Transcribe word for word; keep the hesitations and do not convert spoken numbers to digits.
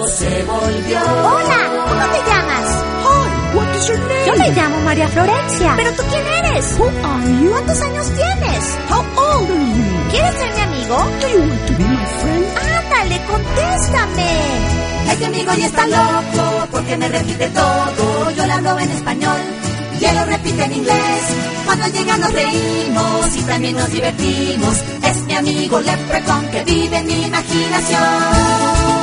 loco se volvió. Hola, ¿cómo te llamas? Hi, what is your name? Yo me llamo María Florencia. ¿Pero tú quién eres? Who are you? ¿Cuántos años tienes? How old are you? ¿Quieres ser mi amigo? Do you want to be my friend? Ándale, contéstame. Este amigo ya está loco porque me repite todo. Yo le hablo en español y él lo repite en inglés. Cuando llega nos reímos y también nos divertimos. Es mi amigo Leprechaun que vive en mi imaginación.